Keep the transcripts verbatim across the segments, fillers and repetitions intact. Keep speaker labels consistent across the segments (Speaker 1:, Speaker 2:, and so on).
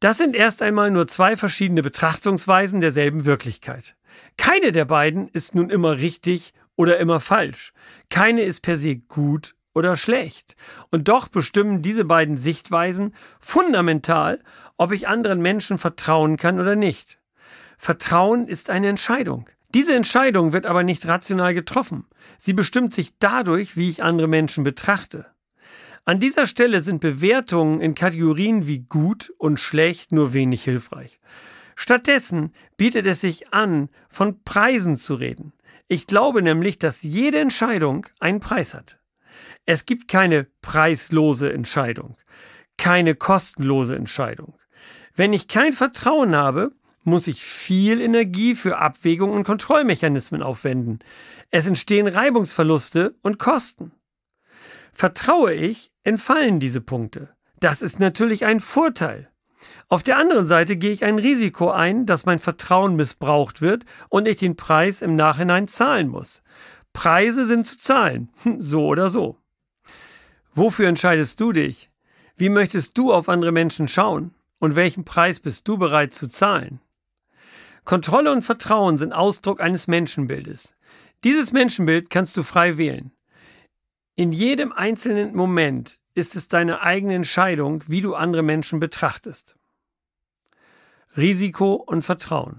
Speaker 1: Das sind erst einmal nur zwei verschiedene Betrachtungsweisen derselben Wirklichkeit. Keine der beiden ist nun immer richtig oder immer falsch. Keine ist per se gut oder schlecht. Und doch bestimmen diese beiden Sichtweisen fundamental, ob ich anderen Menschen vertrauen kann oder nicht. Vertrauen ist eine Entscheidung. Diese Entscheidung wird aber nicht rational getroffen. Sie bestimmt sich dadurch, wie ich andere Menschen betrachte. An dieser Stelle sind Bewertungen in Kategorien wie gut und schlecht nur wenig hilfreich. Stattdessen bietet es sich an, von Preisen zu reden. Ich glaube nämlich, dass jede Entscheidung einen Preis hat. Es gibt keine preislose Entscheidung, keine kostenlose Entscheidung. Wenn ich kein Vertrauen habe, muss ich viel Energie für Abwägung und Kontrollmechanismen aufwenden. Es entstehen Reibungsverluste und Kosten. Vertraue ich, entfallen diese Punkte. Das ist natürlich ein Vorteil. Auf der anderen Seite gehe ich ein Risiko ein, dass mein Vertrauen missbraucht wird und ich den Preis im Nachhinein zahlen muss. Preise sind zu zahlen, so oder so. Wofür entscheidest du dich? Wie möchtest du auf andere Menschen schauen? Und welchen Preis bist du bereit zu zahlen? Kontrolle und Vertrauen sind Ausdruck eines Menschenbildes. Dieses Menschenbild kannst du frei wählen. In jedem einzelnen Moment ist es deine eigene Entscheidung, wie du andere Menschen betrachtest. Risiko und Vertrauen.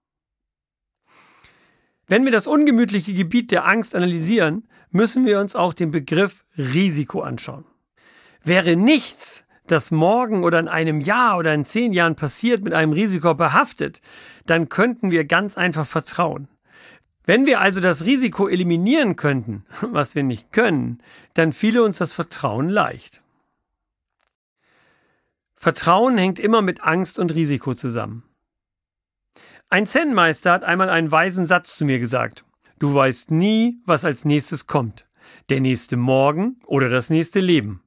Speaker 1: Wenn wir das ungemütliche Gebiet der Angst analysieren, müssen wir uns auch den Begriff Risiko anschauen. Wäre nichts, das morgen oder in einem Jahr oder in zehn Jahren passiert, mit einem Risiko behaftet, dann könnten wir ganz einfach vertrauen. Wenn wir also das Risiko eliminieren könnten, was wir nicht können, dann fiele uns das Vertrauen leicht. Vertrauen hängt immer mit Angst und Risiko zusammen. Ein Zen-Meister hat einmal einen weisen Satz zu mir gesagt: Du weißt nie, was als nächstes kommt. Der nächste Morgen oder das nächste Leben.